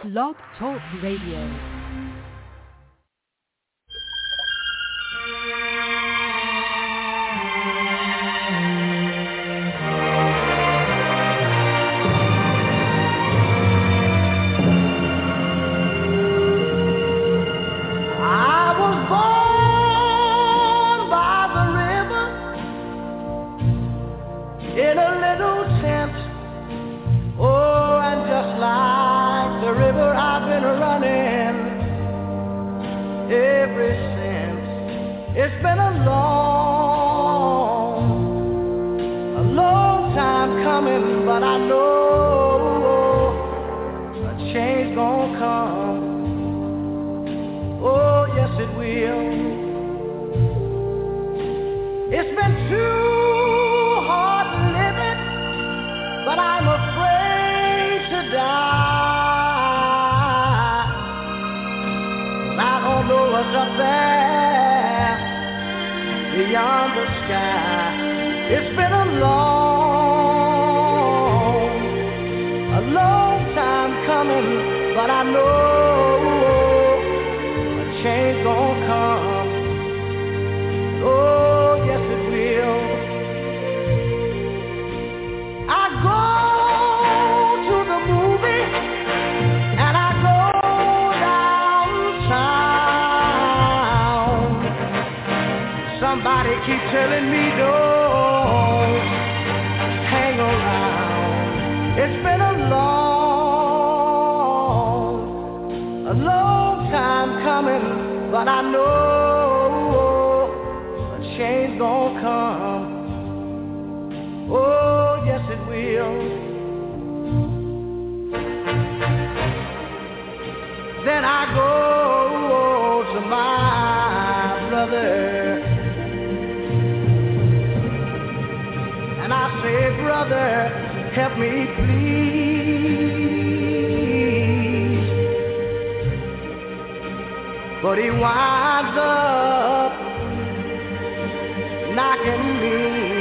Blog Talk Radio. It's been a long time coming, but I know a change gonna come. Oh, yes it will. It's been too hard living, but I'm afraid to die. I don't know what's up there beyond the sky. It's been a long time coming, but I know a change gonna come. Oh, yes it will. I go to the movie and I go downtown. Somebody keep telling me don't hang around. It's been a long time coming, but I know a change gonna come. Oh, yes it will. Then I go to my brother and I say, brother, help me please. But he winds up knocking me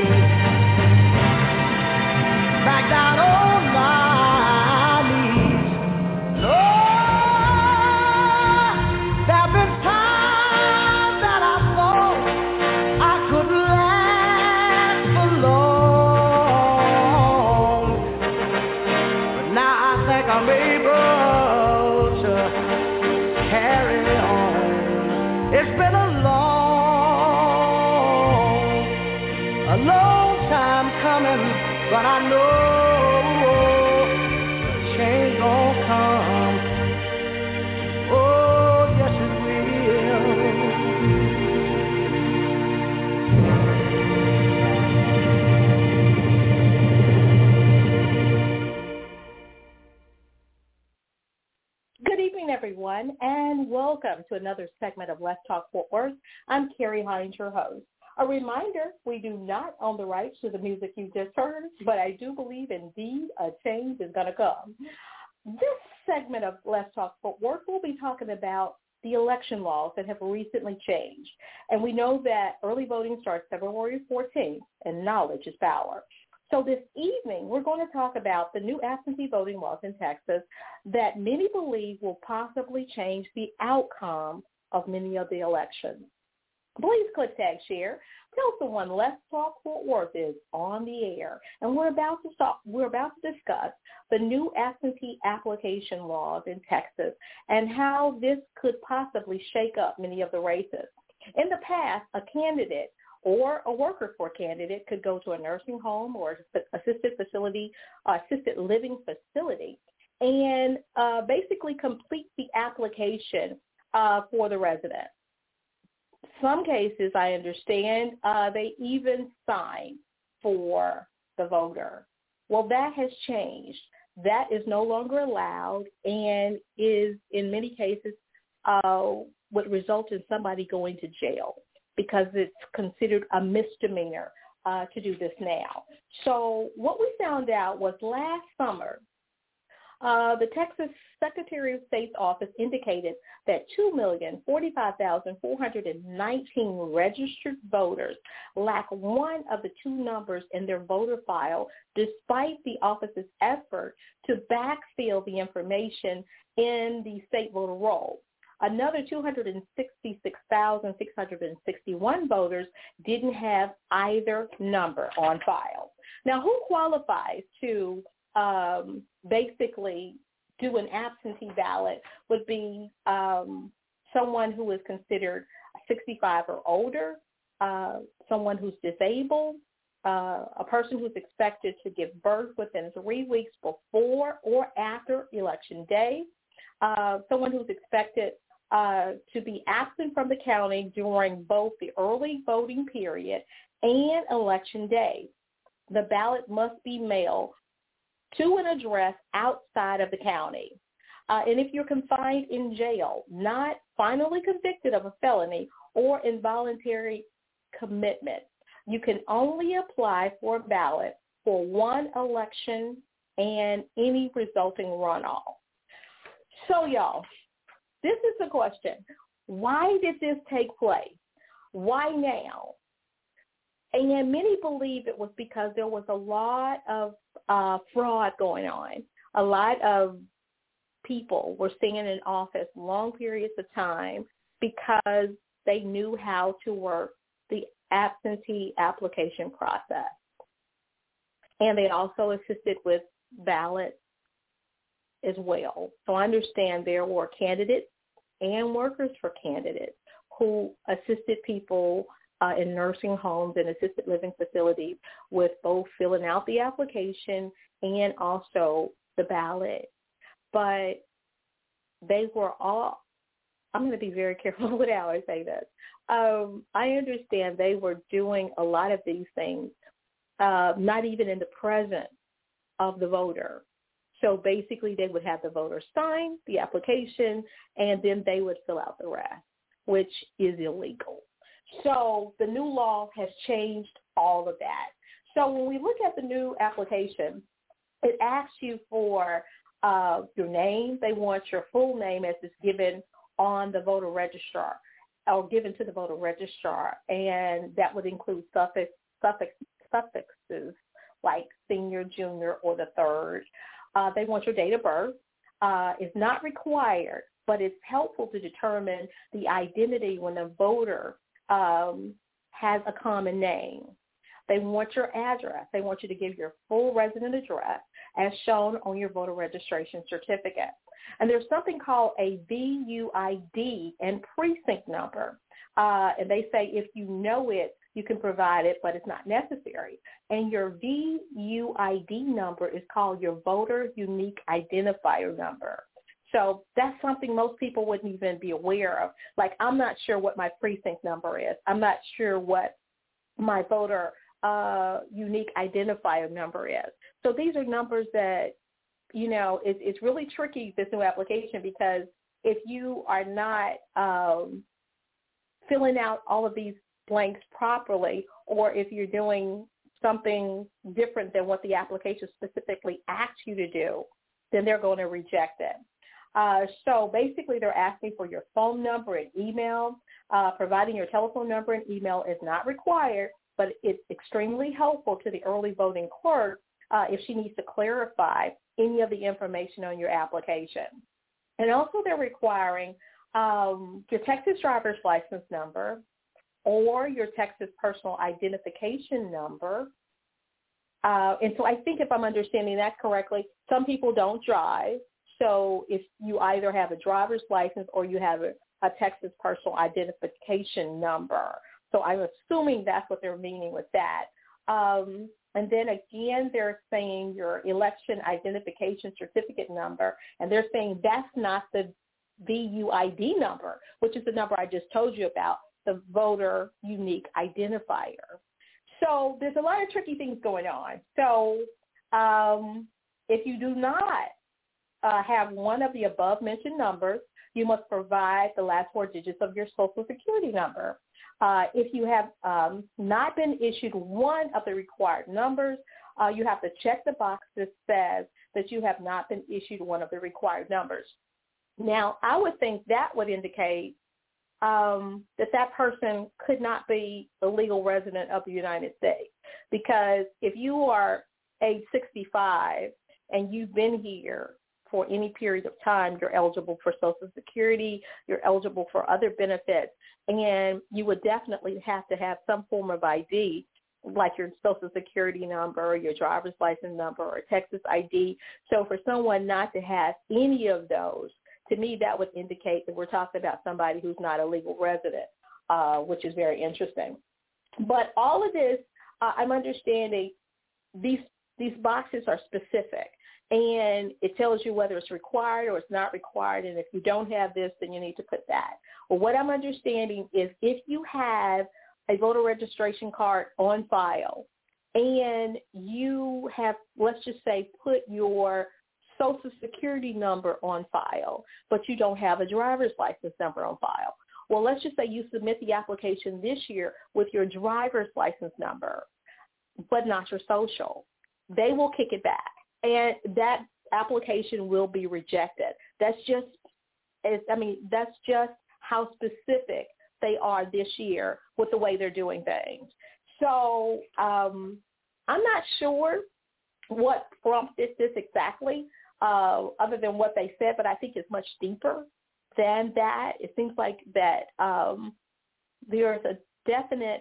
back down on my knees. Lord, there've been times that I thought I could last for long, but now I think I'm able to carry on. It's been a long time coming, but I know a change gonna come. Oh, yes it will. Good evening, everyone, and welcome to another segment of Let's Talk Fort Worth. I'm Carrie Hines, your host. A reminder, we do not own the rights to the music you just heard, but I do believe indeed a change is going to come. This segment of Let's Talk Fort Worth, we'll be talking about the election laws that have recently changed. And we know that early voting starts February 14th, and knowledge is power. So this evening, we're going to talk about the new absentee voting laws in Texas that many believe will possibly change the outcome of many of the elections. Please click tag share. Tell someone Let's Talk Fort Worth is on the air, and we're about to discuss the new absentee application laws in Texas and how this could possibly shake up many of the races. In the past, a candidate or a worker for a candidate could go to a nursing home or assisted living facility and basically complete the application for the resident. Some cases, I understand, they even sign for the voter. Well, that has changed. That is no longer allowed and is, in many cases, would result in somebody going to jail because it's considered a misdemeanor to do this now. So what we found out was last summer, The Texas Secretary of State's office indicated that 2,045,419 registered voters lack one of the two numbers in their voter file, despite the office's effort to backfill the information in the state voter roll. Another 266,661 voters didn't have either number on file. Now, who qualifies to basically do an absentee ballot would be someone who is considered 65 or older, someone who's disabled, a person who's expected to give birth within 3 weeks before or after Election Day, someone who's expected to be absent from the county during both the early voting period and Election Day. The ballot must be mailed to an address outside of the county. And if you're confined in jail, not finally convicted of a felony or involuntary commitment, you can only apply for a ballot for one election and any resulting runoff. So, y'all, this is the question. Why did this take place? Why now? And many believe it was because there was a lot of fraud going on. A lot of people were staying in office long periods of time because they knew how to work the absentee application process. And they also assisted with ballots as well. So I understand there were candidates and workers for candidates who assisted people in nursing homes and assisted living facilities with both filling out the application and also the ballot. But they were all, I'm going to be very careful with how I say this. I understand they were doing a lot of these things, not even in the presence of the voter. So basically they would have the voter sign the application and then they would fill out the rest, which is illegal. So the new law has changed all of that. So when we look at the new application, it asks you for your name. They want your full name as is given on the voter registrar or given to the voter registrar, and that would include suffixes like senior, junior, or the third. They want your date of birth. It's not required, but it's helpful to determine the identity when a voter has a common name. They want your address. They want you to give your full resident address as shown on your voter registration certificate. And there's something called a VUID and precinct number. And they say if you know it, you can provide it, but it's not necessary. And your VUID number is called your voter unique identifier number. So that's something most people wouldn't even be aware of. Like, I'm not sure what my precinct number is. I'm not sure what my voter unique identifier number is. So these are numbers that, you know, it's really tricky, this new application, because if you are not filling out all of these blanks properly, or if you're doing something different than what the application specifically asks you to do, then they're going to reject it. So basically they're asking for your phone number and email. Providing your telephone number and email is not required, but it's extremely helpful to the early voting clerk if she needs to clarify any of the information on your application. And also they're requiring your Texas driver's license number or your Texas personal identification number. And so I think if I'm understanding that correctly, some people don't drive. So if you either have a driver's license or you have a Texas personal identification number. So I'm assuming that's what they're meaning with that. And then again, they're saying your election identification certificate number, and they're saying that's not the VUID number, which is the number I just told you about, the voter unique identifier. So there's a lot of tricky things going on. So if you do not have one of the above mentioned numbers, you must provide the last 4 digits of your Social Security number. If you have not been issued one of the required numbers, you have to check the box that says that you have not been issued one of the required numbers. Now, I would think that would indicate that person could not be a legal resident of the United States, because if you are age 65 and you've been here for any period of time, you're eligible for Social Security, you're eligible for other benefits, and you would definitely have to have some form of ID, like your Social Security number, your driver's license number, or Texas ID. So for someone not to have any of those, to me, that would indicate that we're talking about somebody who's not a legal resident, which is very interesting. But all of this, I'm understanding these boxes are specific, and it tells you whether it's required or it's not required, and if you don't have this, then you need to put that. Well, what I'm understanding is if you have a voter registration card on file and you have, let's just say, put your Social Security number on file, but you don't have a driver's license number on file. Well, let's just say you submit the application this year with your driver's license number, but not your social. They will kick it back, and that application will be rejected. That's just how specific they are this year with the way they're doing things. So I'm not sure what prompted this exactly, other than what they said, but I think it's much deeper than that. It seems like that there's a definite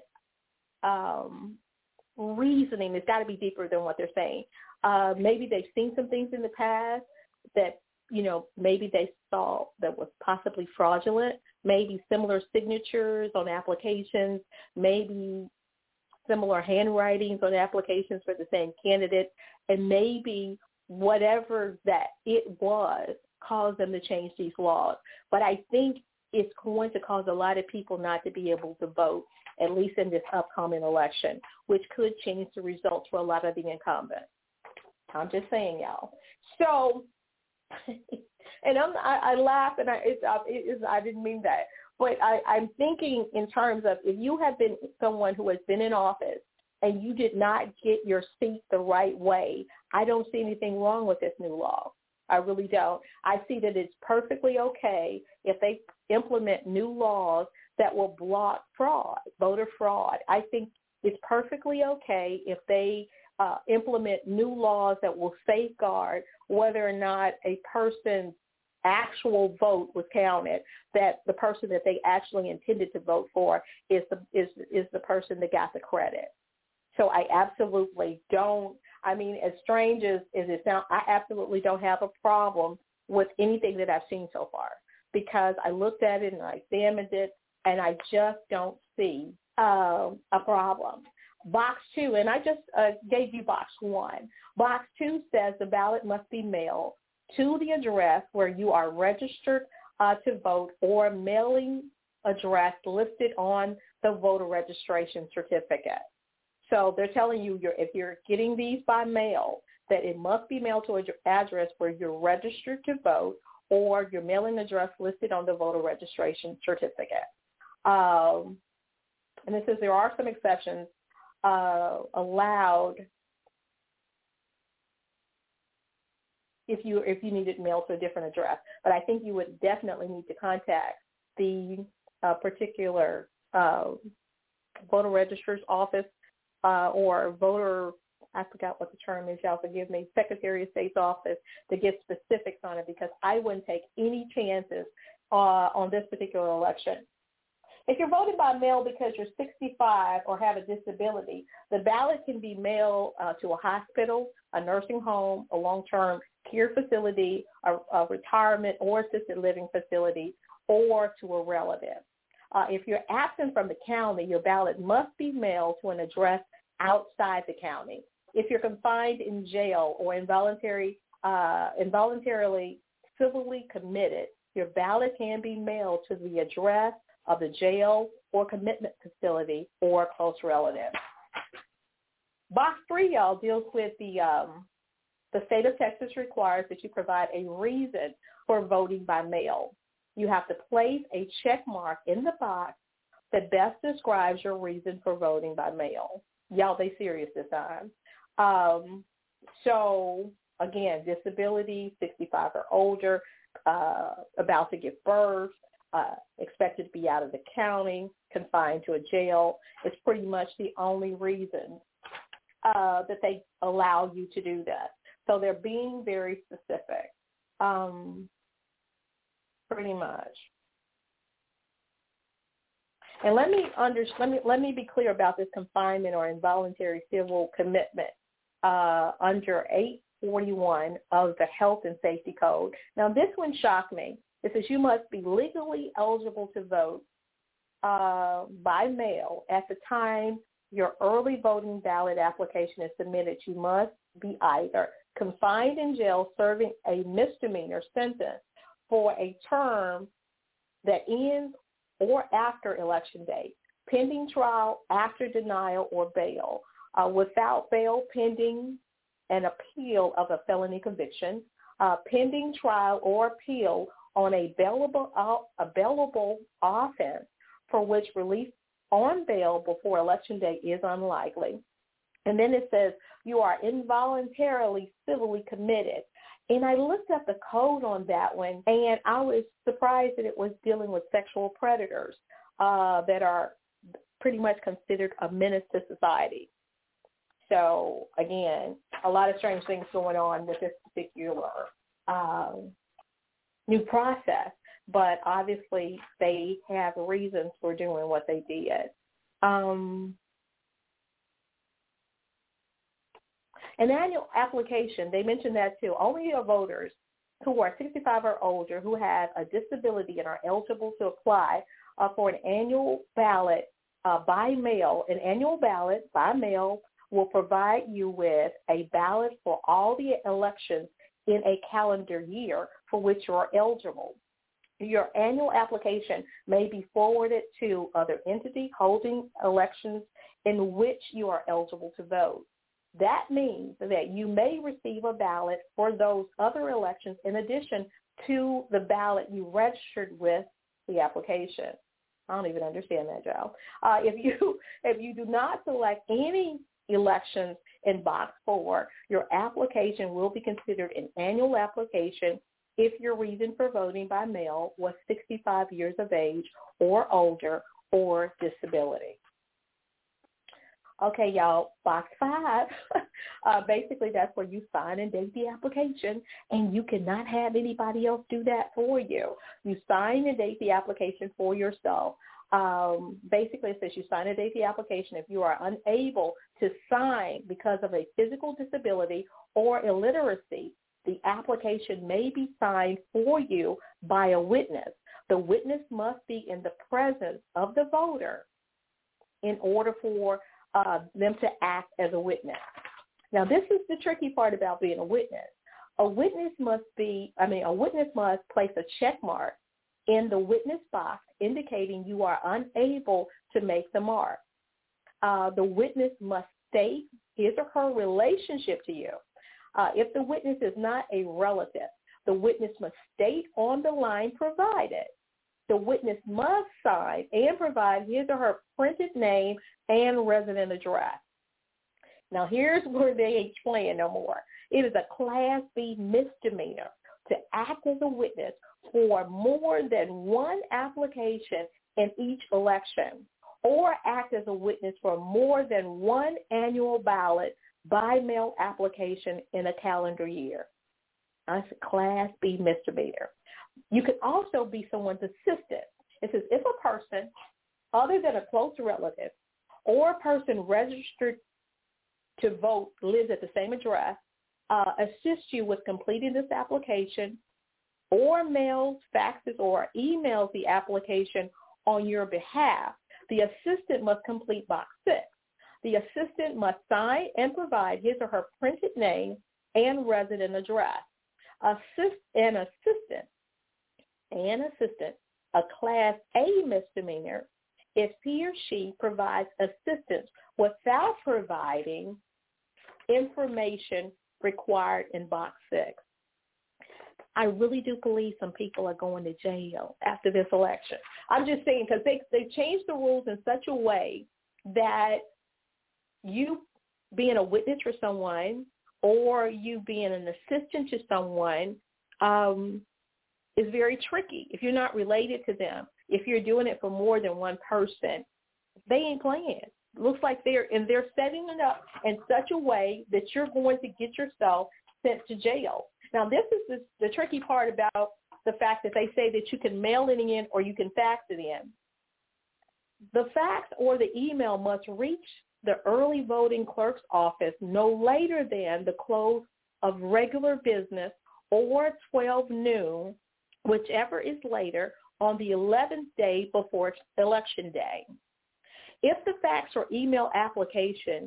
reasoning. It's got to be deeper than what they're saying. Maybe they've seen some things in the past that, maybe they saw that was possibly fraudulent, maybe similar signatures on applications, maybe similar handwritings on applications for the same candidate, and maybe whatever that it was caused them to change these laws. But I think it's going to cause a lot of people not to be able to vote, at least in this upcoming election, which could change the results for a lot of the incumbents. I'm just saying, y'all. So, and I laugh, and I didn't mean that. But I'm thinking in terms of, if you have been someone who has been in office and you did not get your seat the right way, I don't see anything wrong with this new law. I really don't. I see that it's perfectly okay if they implement new laws that will block fraud, voter fraud. I think it's perfectly okay if they implement new laws that will safeguard whether or not a person's actual vote was counted, that the person that they actually intended to vote for is the person that got the credit. So I absolutely don't, as strange as it sounds, I absolutely don't have a problem with anything that I've seen so far, because I looked at it and I examined it, and I just don't see a problem. Box 2, and I just gave you box 1. Box 2 says the ballot must be mailed to the address where you are registered to vote, or mailing address listed on the voter registration certificate. So they're telling you if you're getting these by mail, that it must be mailed to an address where you're registered to vote, or your mailing address listed on the voter registration certificate. And it says there are some exceptions allowed if you need it mailed to a different address. But I think you would definitely need to contact the particular voter registrar's office or voter, I forgot what the term is, y'all forgive me, Secretary of State's office to get specifics on it, because I wouldn't take any chances on this particular election. If you're voting by mail because you're 65 or have a disability, the ballot can be mailed to a hospital, a nursing home, a long-term care facility, a retirement or assisted living facility, or to a relative. If you're absent from the county, your ballot must be mailed to an address outside the county. If you're confined in jail or involuntarily civilly committed, your ballot can be mailed to the address of the jail or commitment facility or a close relative. Box 3, y'all, deals with the state of Texas requires that you provide a reason for voting by mail. You have to place a check mark in the box that best describes your reason for voting by mail. Y'all, they serious this time. So again, disability, 65 or older, about to give birth, expected to be out of the county, confined to a jail, is pretty much the only reason that they allow you to do that. So they're being very specific, pretty much. And let me be clear about this confinement or involuntary civil commitment under 841 of the Health and Safety Code. Now, this one shocked me. It says you must be legally eligible to vote by mail at the time your early voting ballot application is submitted. You must be either confined in jail serving a misdemeanor sentence for a term that ends or after election day, pending trial, after denial or bail, without bail, pending an appeal of a felony conviction, pending trial or appeal on a bailable offense for which release on bail before election day is unlikely. And then it says you are involuntarily civilly committed. And I looked up the code on that one, and I was surprised that it was dealing with sexual predators that are pretty much considered a menace to society. So, again, a lot of strange things going on with this particular new process, but obviously they have reasons for doing what they did. An annual application, they mentioned that too. Only your voters who are 65 or older who have a disability and are eligible to apply for an annual ballot by mail. An annual ballot by mail will provide you with a ballot for all the elections in a calendar year for which you are eligible. Your annual application may be forwarded to other entities holding elections in which you are eligible to vote. That means that you may receive a ballot for those other elections in addition to the ballot you registered with the application. I don't even understand that, Joe. If you do not select any elections in Box 4, your application will be considered an annual application if your reason for voting by mail was 65 years of age or older or disability. Okay, y'all, Box 5, basically that's where you sign and date the application, and you cannot have anybody else do that for you. You sign and date the application for yourself. Basically, it says you sign and date the application. If you are unable to sign because of a physical disability or illiteracy, the application may be signed for you by a witness. The witness must be in the presence of the voter in order for them to act as a witness. Now, this is the tricky part about being a witness. A witness must place a check mark in the witness box indicating you are unable to make the mark. The witness must state his or her relationship to you. If the witness is not a relative, the witness must state on the line provided. The witness must sign and provide his or her printed name and resident address. Now, here's where they ain't playing no more. It is a Class B misdemeanor to act as a witness for more than one application in each election, or act as a witness for more than one annual ballot by mail application in a calendar year. That's a Class B misdemeanor. You can also be someone's assistant. It says if a person other than a close relative or a person registered to vote lives at the same address, assists you with completing this application, or mails, faxes, or emails the application on your behalf, the assistant must complete Box 6. The assistant must sign and provide his or her printed name and resident address. An assistant, a Class A misdemeanor, if he or she provides assistance without providing information required in Box 6. I really do believe some people are going to jail after this election. I'm just saying because they changed the rules in such a way that you being a witness for someone or you being an assistant to someone is very tricky. If you're not related to them, if you're doing it for more than one person, they ain't playing. Looks like they're setting it up in such a way that you're going to get yourself sent to jail. Now, this is the tricky part about the fact that they say that you can mail it in or you can fax it in. The fax or the email must reach the early voting clerk's office no later than the close of regular business or 12 noon, whichever is later, on the 11th day before Election Day. If the fax or email application,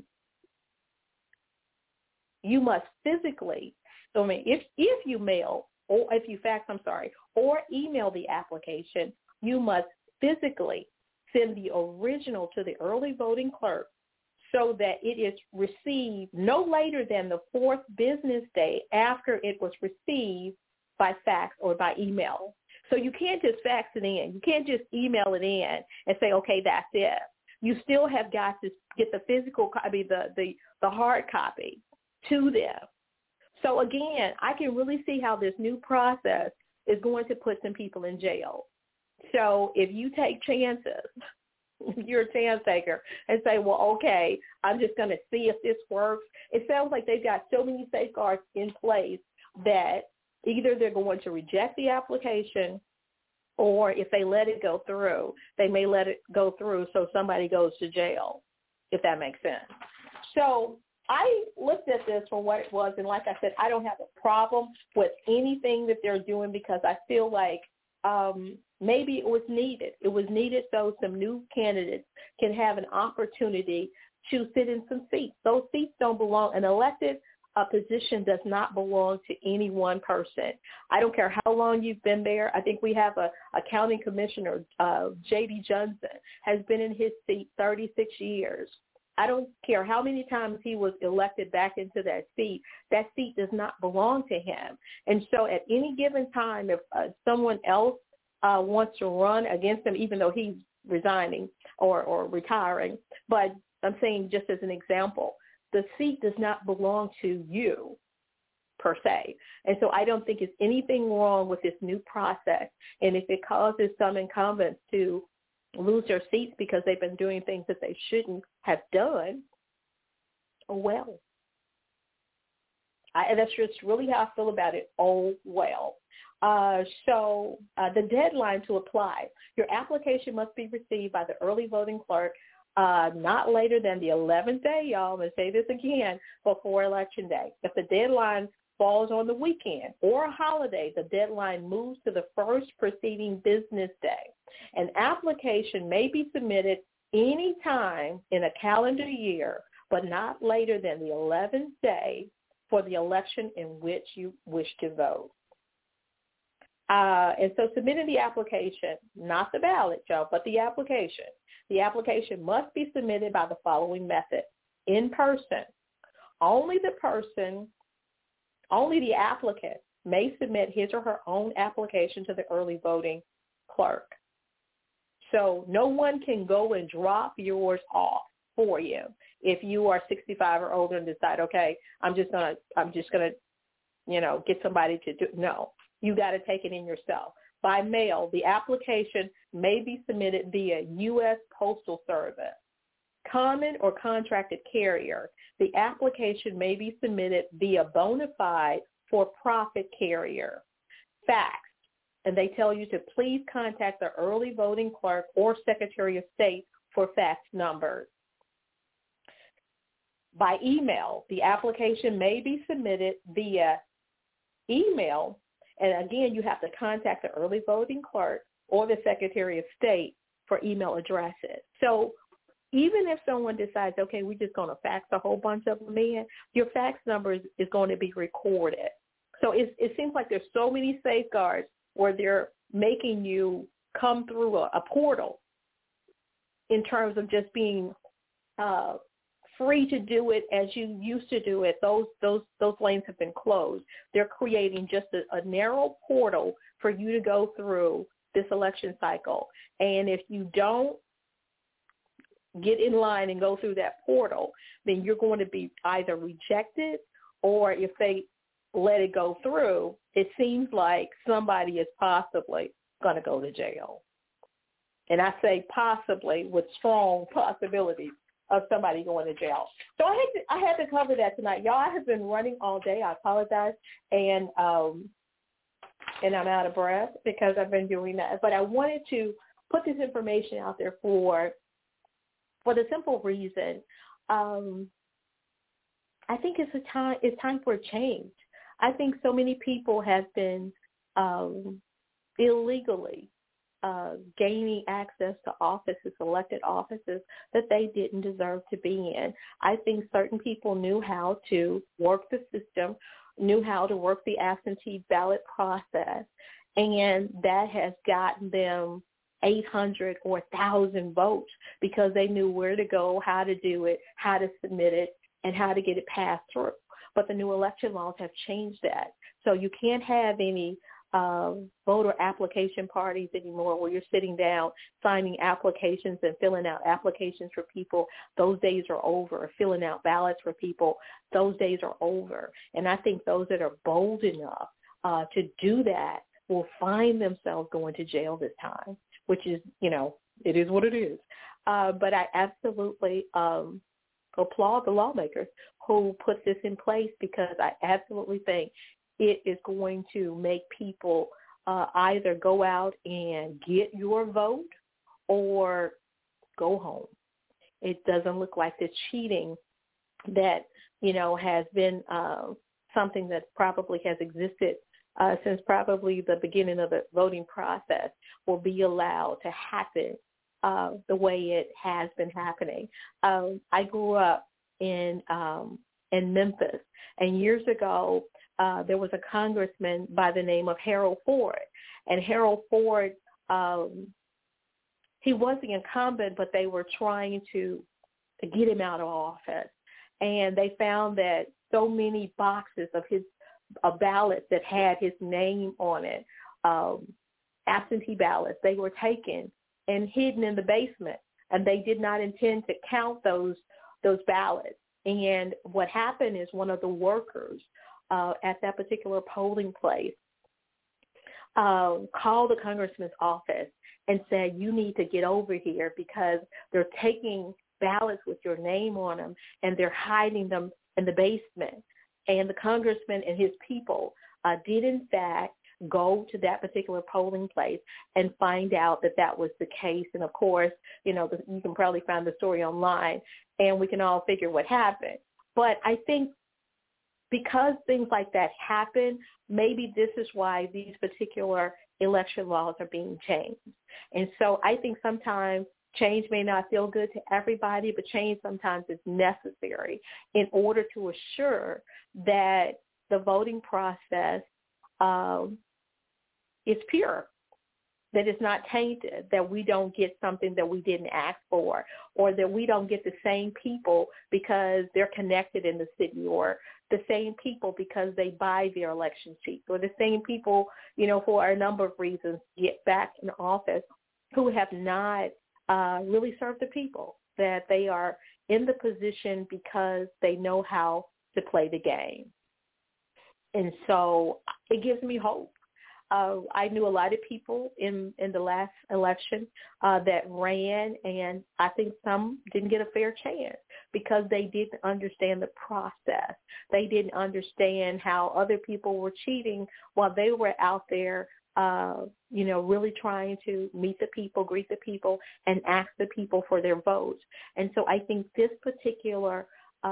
you must physically, if you mail, or if you fax, or email the application, you must physically send the original to the early voting clerk so that it is received no later than the 4th business day after it was received by fax or by email. So you can't just fax it in. You can't just email it in and say, okay, that's it. You still have got to get the physical copy, the hard copy to them. So again, I can really see how this new process is going to put some people in jail. So if you take chances, you're a chance taker, and say, well, okay, I'm just going to see if this works. It sounds like they've got so many safeguards in place that either they're going to reject the application, or if they let it go through, they may let it go through so somebody goes to jail, if that makes sense. So I looked at this for what it was, and like I said, I don't have a problem with anything that they're doing because I feel like maybe it was needed. It was needed so some new candidates can have an opportunity to sit in some seats. Those seats don't belong. An elected position does not belong to any one person. I don't care how long you've been there. I think we have a county commissioner, J.D. Johnson, has been in his seat 36 years. I don't care how many times he was elected back into that seat does not belong to him. And so at any given time, if someone else wants to run against him, even though he's resigning or retiring, but I'm saying just as an example, the seat does not belong to you per se. And so I don't think it's anything wrong with this new process. And if it causes some incumbents to lose their seats because they've been doing things that they shouldn't have done, well, that's just really how I feel about it. Oh, well. So the deadline to apply. Your application must be received by the early voting clerk not later than the 11th day, y'all. I'm going to say this again, before Election Day. If the deadline falls on the weekend or a holiday, the deadline moves to the first preceding business day. An application may be submitted any time in a calendar year, but not later than the 11th day for the election in which you wish to vote. And so submitting the application, not the ballot, Joe, but the application. The application must be submitted by the following method: in person. Only the applicant may submit his or her own application to the early voting clerk. So no one can go and drop yours off for you. If you are 65 or older and decide, okay, I'm just gonna, get somebody to do. No, you got to take it in yourself. By mail, the application may be submitted via U.S. Postal Service. Common or contracted carrier, the application may be submitted via bona fide for-profit carrier. Fax, and they tell you to please contact the early voting clerk or Secretary of State for fax numbers. By email, the application may be submitted via email, and again, you have to contact the early voting clerk or the Secretary of State for email addresses. So even if someone decides, okay, we're just going to fax a whole bunch of them in, your fax number is going to be recorded. So it seems like there's so many safeguards where they're making you come through a portal in terms of just being free to do it as you used to do it. Those lanes have been closed. They're creating just a narrow portal for you to go through this election cycle. And if you don't get in line and go through that portal, then you're going to be either rejected or if they let it go through, it seems like somebody is possibly going to go to jail. And I say possibly with strong possibilities of somebody going to jail. So I had to cover that tonight. Y'all, I have been running all day. I apologize. And I'm out of breath because I've been doing that. But I wanted to put this information out there for the simple reason. I think it's time for a change. I think so many people have been illegally gaining access to offices, elected offices that they didn't deserve to be in. I think certain people knew how to work the system, knew how to work the absentee ballot process, and that has gotten them 800 or 1,000 votes because they knew where to go, how to do it, how to submit it, and how to get it passed through. But the new election laws have changed that. So you can't have any voter application parties anymore where you're sitting down signing applications and filling out applications for people. Those days are over. Filling out ballots for people, those days are over. And I think those that are bold enough to do that will find themselves going to jail this time, which is, it is what it is. But I absolutely applaud the lawmakers who put this in place because I absolutely think it is going to make people either go out and get your vote or go home. It doesn't look like the cheating that, has been something that probably has existed since probably the beginning of the voting process will be allowed to happen the way it has been happening. I grew up in Memphis, and years ago, there was a congressman by the name of Harold Ford. And Harold Ford, he was the incumbent, but they were trying to get him out of office. And they found that so many boxes of his ballots that had his name on it, absentee ballots, they were taken and hidden in the basement. And they did not intend to count those ballots. And what happened is one of the workers at that particular polling place called the congressman's office and said, you need to get over here because they're taking ballots with your name on them and they're hiding them in the basement. And the congressman and his people did, in fact, go to that particular polling place and find out that that was the case. And, of course, you can probably find the story online, and we can all figure what happened. But I think because things like that happen, maybe this is why these particular election laws are being changed. And so I think sometimes change may not feel good to everybody, but change sometimes is necessary in order to assure that the voting process is pure, that it's not tainted, that we don't get something that we didn't ask for, or that we don't get the same people because they're connected in the city, or the same people because they buy their election sheets, or the same people, for a number of reasons get back in office who have not really served the people, that they are in the position because they know how to play the game. And so it gives me hope. I knew a lot of people in the last election that ran, and I think some didn't get a fair chance because they didn't understand the process. They didn't understand how other people were cheating while they were out there, really trying to meet the people, greet the people, and ask the people for their votes. And so I think this particular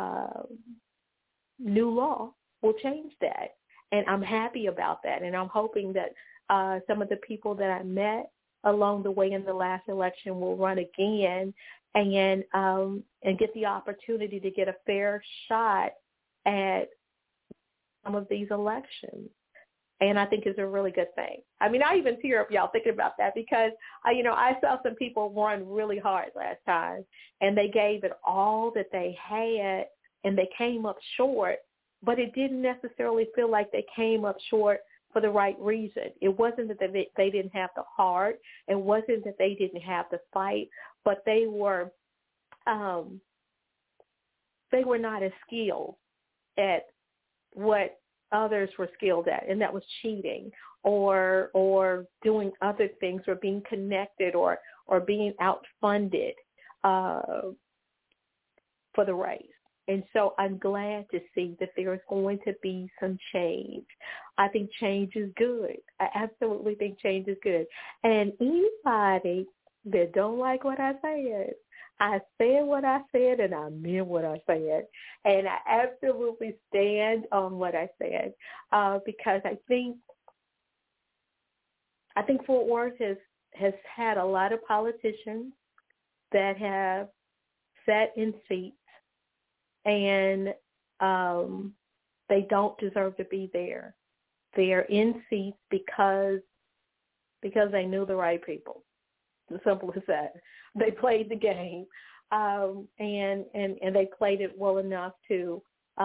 new law will change that. And I'm happy about that. And I'm hoping that some of the people that I met along the way in the last election will run again and get the opportunity to get a fair shot at some of these elections. And I think it's a really good thing. I mean, I even tear up, y'all, thinking about that because, I saw some people run really hard last time, and they gave it all that they had, and they came up short. But it didn't necessarily feel like they came up short for the right reason. It wasn't that they didn't have the heart. It wasn't that they didn't have the fight, but they were not as skilled at what others were skilled at, and that was cheating or doing other things or being connected or being outfunded for the race. And so I'm glad to see that there is going to be some change. I think change is good. I absolutely think change is good. And anybody that don't like what I said what I said, and I meant what I said. And I absolutely stand on what I said because I think Fort Worth has had a lot of politicians that have sat in seats, and they don't deserve to be there. They are in seats because they knew the right people. As simple as that. They played the game, and they played it well enough to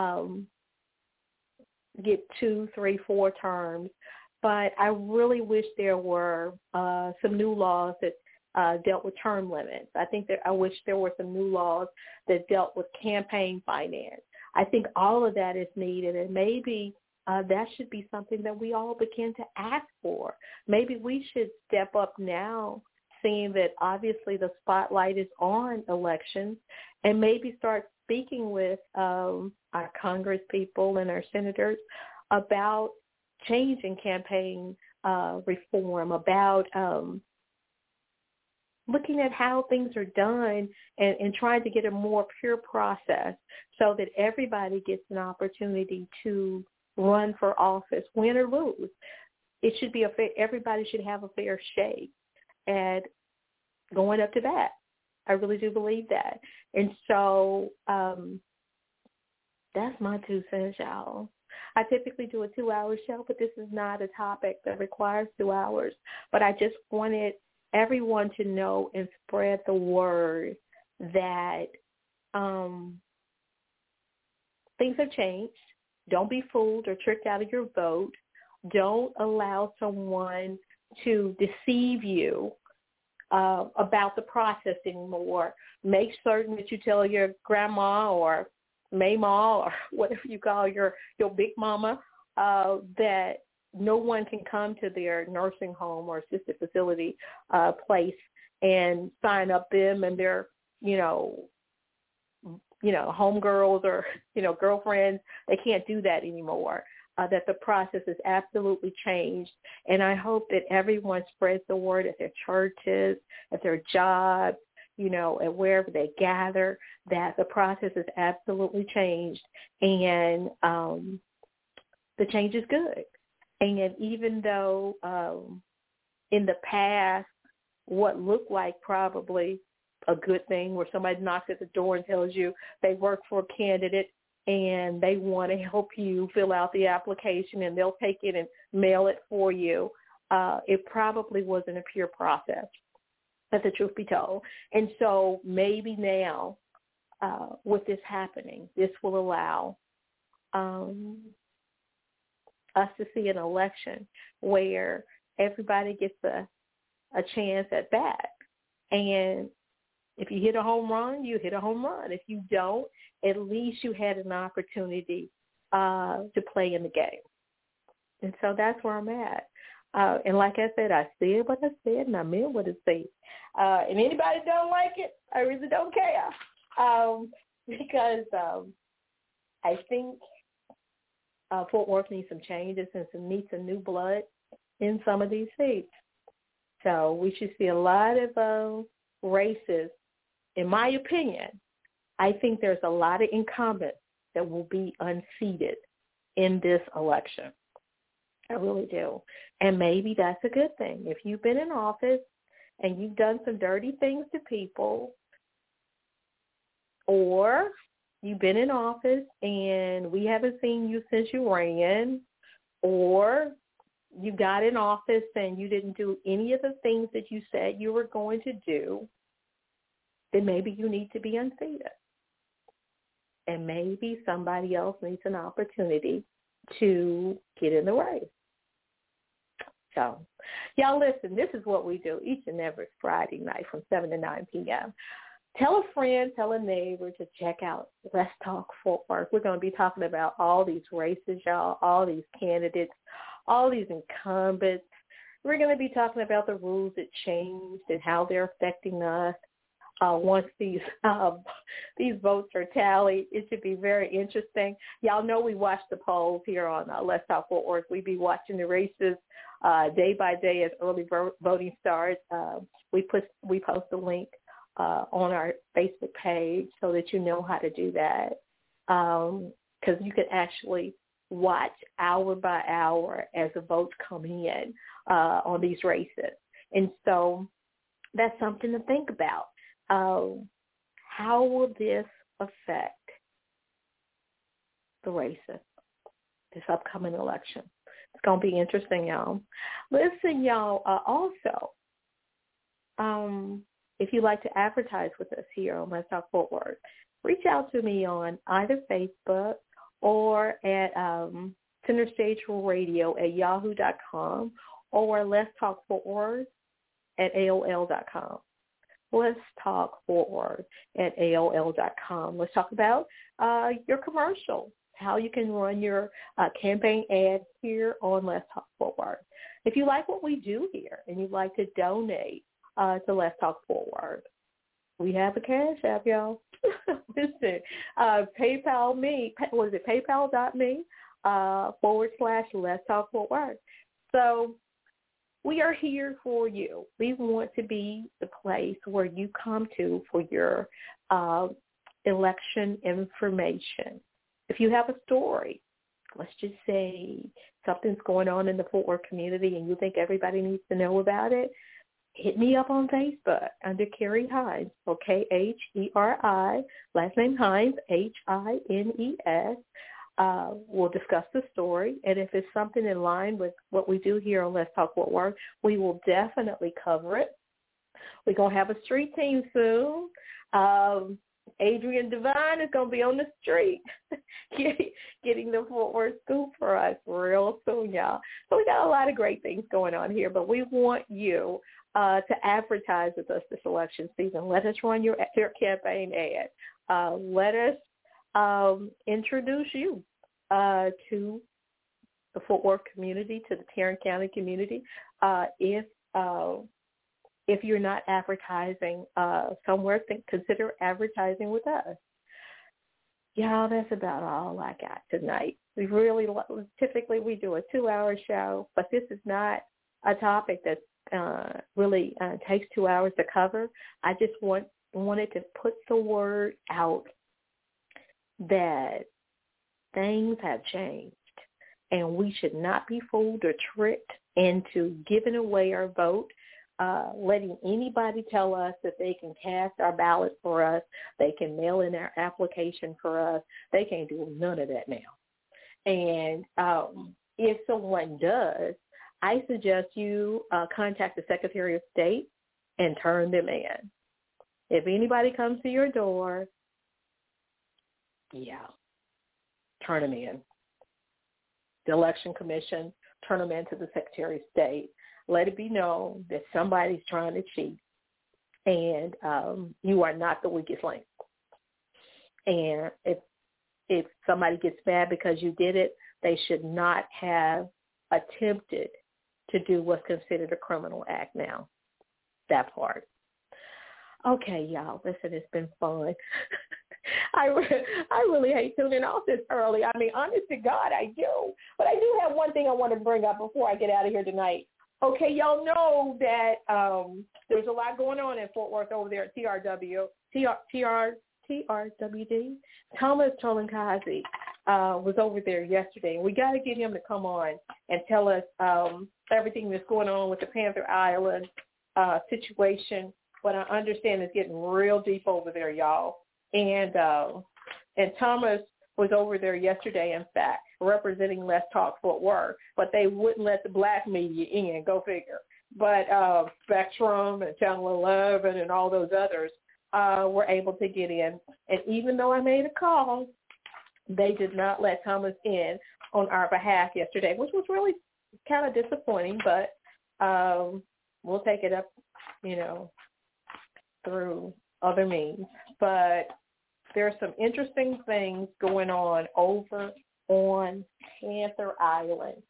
get 2, 3, 4 terms. But I really wish there were some new laws that dealt with term limits. I wish there were some new laws that dealt with campaign finance. I think all of that is needed, and maybe that should be something that we all begin to ask for. Maybe we should step up now, seeing that obviously the spotlight is on elections, and maybe start speaking with our Congress people and our senators about change in campaign reform, about looking at how things are done and trying to get a more pure process so that everybody gets an opportunity to run for office, win or lose. It should be everybody should have a fair shake at going up to bat. I really do believe that. And so that's my 2 cents, y'all. I typically do a 2-hour show, but this is not a topic that requires 2 hours. But I just wanted everyone to know and spread the word that things have changed. Don't be fooled or tricked out of your vote. Don't allow someone to deceive you about the process anymore. Make certain that you tell your grandma or Mayma or whatever you call your big mama that no one can come to their nursing home or assisted facility place and sign up them and their homegirls or girlfriends. They can't do that anymore. That the process has absolutely changed. And I hope that everyone spreads the word at their churches, at their jobs, at wherever they gather, that the process has absolutely changed. And the change is good. And even though in the past, what looked like probably a good thing where somebody knocks at the door and tells you they work for a candidate and they want to help you fill out the application and they'll take it and mail it for you, it probably wasn't a pure process, let the truth be told. And so maybe now with this happening, this will allow us to see an election where everybody gets a chance at bat. And if you hit a home run, you hit a home run. If you don't, at least you had an opportunity to play in the game. And so that's where I'm at. And like I said, I said what I said, and I meant what I said. And anybody don't like it, I really don't care. Because I think Fort Worth needs some changes and needs some new blood in some of these seats. So we should see a lot of races. In my opinion, I think there's a lot of incumbents that will be unseated in this election. I really do. And maybe that's a good thing. If you've been in office and you've done some dirty things to people, or you've been in office and we haven't seen you since you ran, or you got in office and you didn't do any of the things that you said you were going to do, then maybe you need to be unseated. And maybe somebody else needs an opportunity to get in the race. So, y'all listen, this is what we do each and every Friday night from 7 to 9 p.m. tell a friend, tell a neighbor to check out Let's Talk Fort Worth. We're going to be talking about all these races, y'all, all these candidates, all these incumbents. We're going to be talking about the rules that changed and how they're affecting us. Once these votes are tallied, it should be very interesting. Y'all know we watch the polls here on Let's Talk Fort Worth. We be watching the races day by day as early voting starts. We post a link on our Facebook page so that you know how to do that, because you can actually watch hour by hour as the votes come in on these races. And so that's something to think about. How will this affect the races, this upcoming election? It's going to be interesting, y'all. Listen, y'all, also, if you'd like to advertise with us here on Let's Talk Fort Worth, reach out to me on either Facebook or at Center Stage Radio at yahoo.com or Let's Talk Fort Worth at AOL.com. Let's Talk Fort Worth at AOL.com. Let's talk about your commercial, how you can run your campaign ad here on Let's Talk Fort Worth. If you like what we do here and you'd like to donate to Let's Talk Fort Worth, we have a cash app, y'all. Listen, PayPal me, what is it, paypal.me / Let's Talk Fort Worth. So we are here for you. We want to be the place where you come to for your election information. If you have a story, let's just say something's going on in the Fort Worth community and you think everybody needs to know about it, hit me up on Facebook under Carrie Hines, so Kheri, last name Hines, Hines. We'll discuss the story, and if it's something in line with what we do here on Let's Talk Fort Worth, we will definitely cover it. We're going to have a street team soon. Adrian Devine is going to be on the street getting the Fort Worth scoop for us real soon, y'all. So we got a lot of great things going on here, but we want you to advertise with us this election season. Let us run your campaign ad. Let us introduce you to the Fort Worth community, to the Tarrant County community. If you're not advertising somewhere, consider advertising with us. Y'all, that's about all I got tonight. Typically we do a 2-hour show, but this is not a topic that really takes 2 hours to cover. I just wanted to put the word out that things have changed, and we should not be fooled or tricked into giving away our vote, letting anybody tell us that they can cast our ballot for us, they can mail in our application for us. They can't do none of that now. And if someone does, I suggest you contact the Secretary of State and turn them in. If anybody comes to your door, turn them in. The Election Commission, turn them in to the Secretary of State. Let it be known that somebody's trying to cheat, and you are not the weakest link. And if somebody gets mad because you did it, they should not have attempted to do what's considered a criminal act now. That part. Okay, y'all, listen, it's been fun. I really hate tuning off this early. I mean, honest to God, I do. But I do have one thing I want to bring up before I get out of here tonight. Okay, y'all know that there's a lot going on in Fort Worth over there at TRWD. Thomas Tolankazi was over there yesterday, and we got to get him to come on and tell us everything that's going on with the Panther Island situation. But I understand it's getting real deep over there, y'all. And Thomas was over there yesterday, in fact, representing Let's Talk Fort Worth, but they wouldn't let the black media in, go figure. But Spectrum and Channel 11 and all those others were able to get in. And even though I made a call, they did not let Thomas in on our behalf yesterday, which was really kind of disappointing, but we'll take it up, through other means. But there are some interesting things going on over on Panther Island.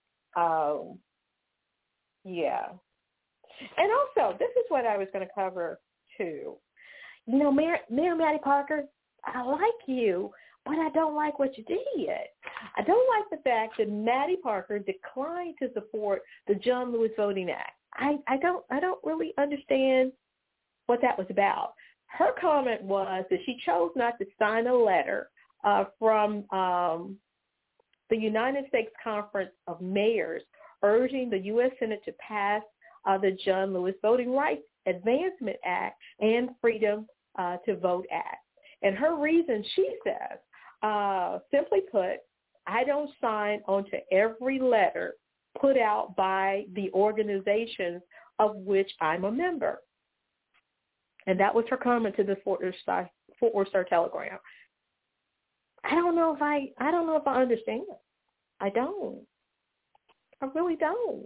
Yeah. And also, this is what I was going to cover, too. You know, Mayor Maddie Parker, I like you, but I don't like what you did. I don't like the fact that Maddie Parker declined to support the John Lewis Voting Act. I don't really understand what that was about. Her comment was that she chose not to sign a letter from the United States Conference of Mayors urging the U.S. Senate to pass the John Lewis Voting Rights Advancement Act and Freedom to Vote Act. And her reason, she says, simply put, I don't sign onto every letter put out by the organizations of which I'm a member. And that was her comment to the Fort Worth Star-Telegram. I don't know if I understand. I don't. I really don't.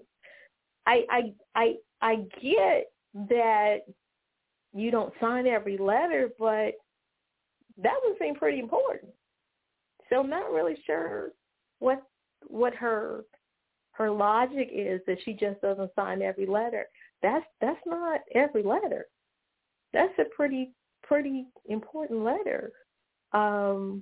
I get that you don't sign every letter, but that would seem pretty important. So I'm not really sure what her logic is that she just doesn't sign every letter. That's not every letter. That's a pretty important letter. So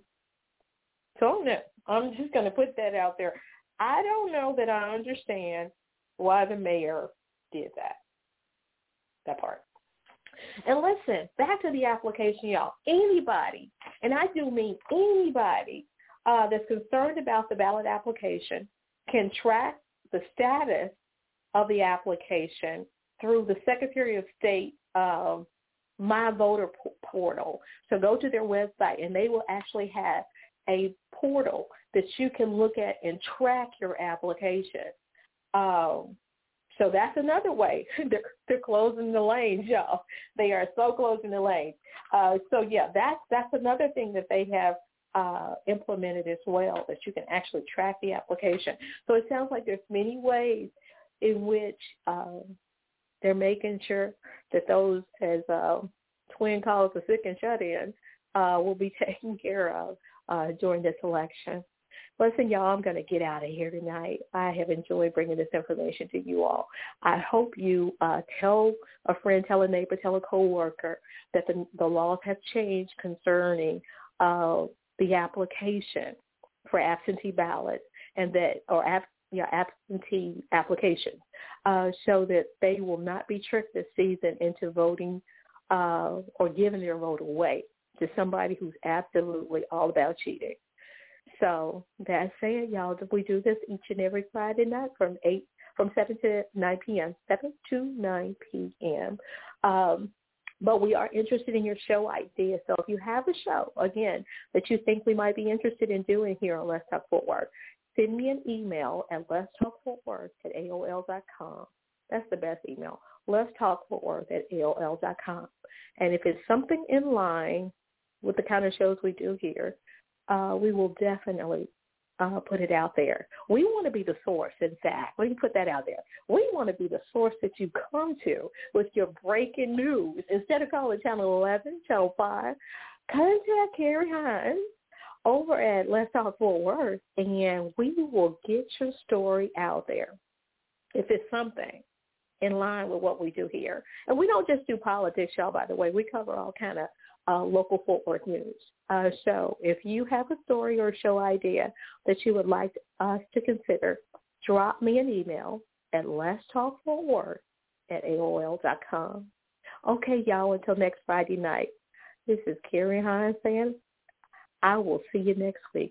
I'm just going to put that out there. I don't know that I understand why the mayor did that part. And listen, back to the application, y'all. Anybody, and I do mean anybody that's concerned about the ballot application can track the status of the application through the Secretary of State My Voter portal. So go to their website, and they will actually have a portal that you can look at and track your application. So that's another way. They're closing the lanes, y'all. They are so closing the lanes. So yeah, that's another thing that they have implemented as well, that you can actually track the application. So it sounds like there's many ways in which they're making sure that those, as Twin calls the sick and shut-in, will be taken care of during this election. Listen, y'all, I'm going to get out of here tonight. I have enjoyed bringing this information to you all. I hope you tell a friend, tell a neighbor, tell a coworker that the laws have changed concerning the application for absentee ballots and that, or absentee applications, so that they will not be tricked this season into voting or giving their vote away to somebody who's absolutely all about cheating. So that said, y'all, we do this each and every Friday night from 7 to 9 p.m., 7 to 9 p.m. But we are interested in your show ideas. So if you have a show, again, that you think we might be interested in doing here on Let's Talk Fort Worth, send me an email at letstalkfortworth@aol.com. That's the best email, letstalkfortworth@aol.com. And if it's something in line with the kind of shows we do here, we will definitely put it out there. We want to be the source, in fact. Let me put that out there. We want to be the source that you come to with your breaking news. Instead of calling Channel 11, Channel 5, contact Carrie Hines over at Let's Talk Fort Worth, and we will get your story out there if it's something in line with what we do here. And we don't just do politics, y'all, by the way. We cover all kind of local Fort Worth news. So if you have a story or a show idea that you would like us to consider, drop me an email at letstalkfortworth@aol.com. Okay, y'all, until next Friday night, this is Carrie Hines saying I will see you next week.